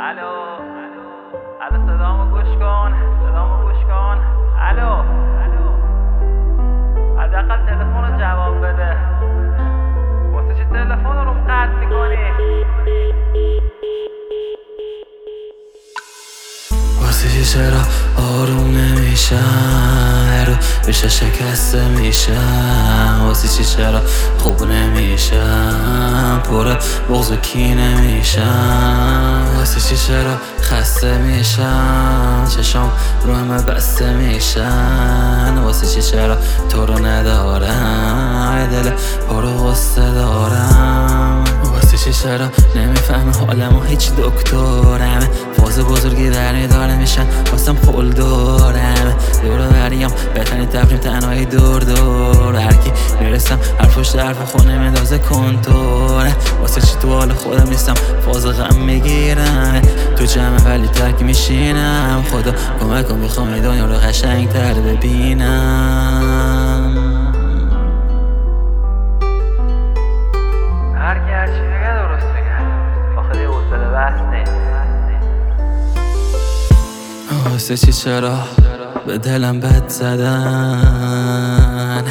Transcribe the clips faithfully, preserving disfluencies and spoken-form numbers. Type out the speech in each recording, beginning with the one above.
الو الو صدامو گوش کن صدامو گوش کن الو حداقل تلفن رو جواب بده. واسه چی تلفن رو قطع میکنی؟ واسه چی چرا آروم نمیشم؟ رو بیشه شکسته میشم. واسه چی چرا خوب نمیشم؟ پر بغض و کینه میشم. واسه چی چرا خسته میشم؟ چشام رو همه بسته میشن. واسه چی چرا تو رو ندارم؟ دل پر غصه دارم. واسه چی چرا نمیفهمه حالمو هیچ دکترم؟ فاز بزرگی در میداره میشن واسم پول دارم. دور بریم بتنی تفریم تنهایی دور دور هرکی میرسم حرف پشت حرف خونه میندازه کنتوره. واسه چی تو حال خودم نیستم فاز غم میگیرم تو جمع ولی ترک میشینم. خدا کمک کن میخوام این دنیا رو قشنگ تر ببینم. هرکی هرچی بگه درست بگه آخه دیگه حوصله بحث نیست. واسه چی چرا به دلم بد زدن؟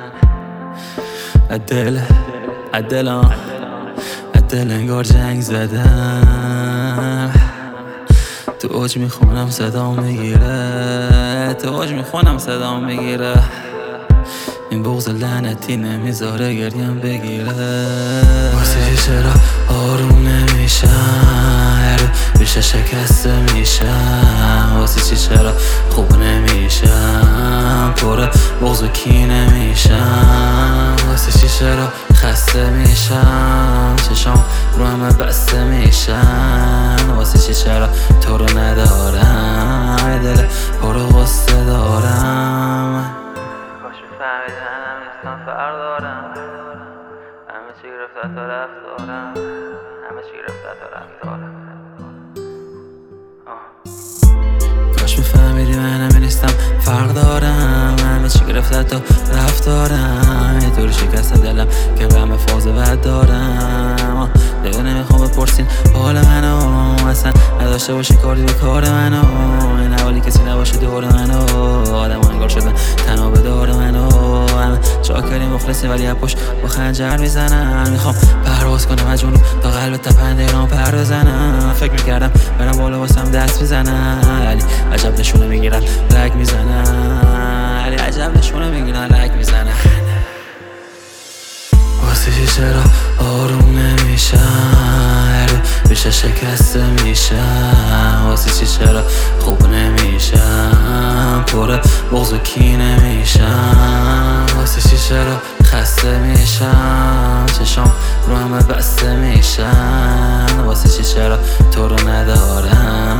دل دلم دل انگار جنگ زدم. تو اوج میخونم صدام میگیره تو اوج میخونم صدام میگیره. این بغض لعنتی نمیذاره گریم بگیره. واسه چی چرا آروم نمیشم؟ رو بیشه شکسته میشم. واسه چی چرا خوب نمیشم؟ پر بغض و کینه میشم. واسه چی چرا خسته میشم؟ چشام رو همه بسته میشن. واسه چی چرا تو رو ندارم؟ دل پر غصه دارم. کاش میفهمیدی منم نیستم فرق دارم. همه چی گرفته تا رفتارم همه چی گرفته تا رفتارم. کاش میفهمیدی منم نیستم فرق دارم. همه چی گرفته تا رفتارم. یه طوری شکسته دلم که غم فاز بد دارم. دیگه نمیخوام بپرسین حال منو اصلا نداشته باشی کاری به کار منو. این حوالی کسی نباشه دور منو. آدم انگار شدن تنها به دار منو. همه چاکری مخلصی ولی پشت با خنجر میزنن. میخوام پرواز کنم از جنوب تا قلب تپنده ایران پر بزنم. فکر میکردم برم بالا واسم دست میزنن ولی عجب نشونه میگیرن لگ میزنن. ولی عجب نشونه میگیرن لگ میزنن. واسه چی چرا آروم نمیشم؟ رو بیشه شکسته میشم. واسه چی چرا خوب نمیشم؟ پر بغض و کینه میشم. واسه چی چرا خسته میشم؟ چشام رو همه بسته میشن. واسه چی چرا تو رو ندارم؟